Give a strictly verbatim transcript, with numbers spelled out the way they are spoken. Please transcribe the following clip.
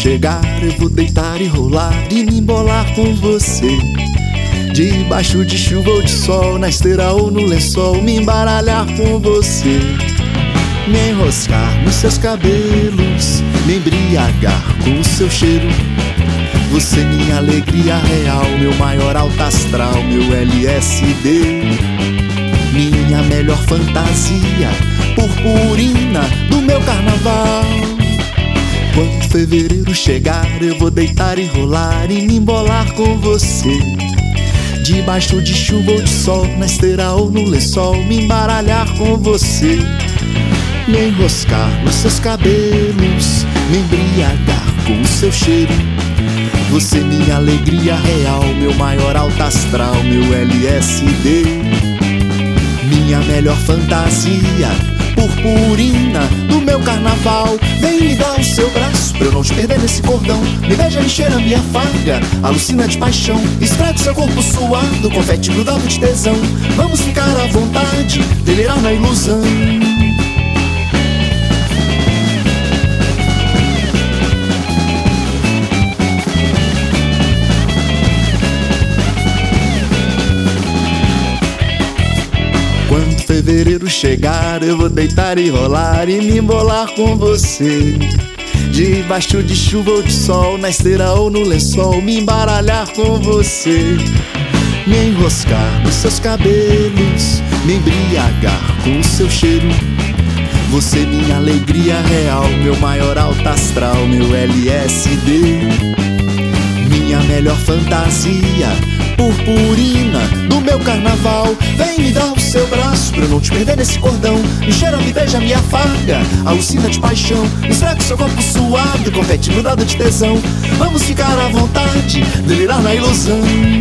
chegar, eu vou deitar e rolar e me embolar com você. Debaixo de chuva ou de sol, na esteira ou no lençol, me embaralhar com você. Me enroscar nos seus cabelos, me embriagar com o seu cheiro. Você minha alegria real, meu maior alto astral, meu L S D. Minha melhor fantasia, purpurina do meu carnaval. Quando fevereiro chegar, eu vou deitar e rolar e me embolar com você. Debaixo de chuva ou de sol, na esteira ou no lençol, me embaralhar com você. Me enroscar nos seus cabelos, me embriagar com o seu cheiro. Você minha alegria real, meu maior alto astral, meu L S D. Minha melhor fantasia, purpurina do meu carnaval. Vem me dar o seu braço pra eu não te perder nesse cordão. Me beija e cheira minha faga, alucina de paixão. Esfrega seu corpo suado, confete grudado de tesão. Vamos ficar à vontade, delirar na ilusão. Quando fevereiro chegar, eu vou deitar e rolar e me embolar com você. Debaixo de chuva ou de sol, na esteira ou no lençol, me embaralhar com você. Me enroscar nos seus cabelos, me embriagar com o seu cheiro. Você minha alegria real, meu maior alto astral, meu L S D. Minha melhor fantasia, purpurina do meu carnaval. Vem me dar o seu braço pra eu não te perder nesse cordão. Me cheira, me beija, me afaga, alucina de paixão. Esfrega o seu corpo suado, confete grudado de tesão. Vamos ficar à vontade, delirar na ilusão.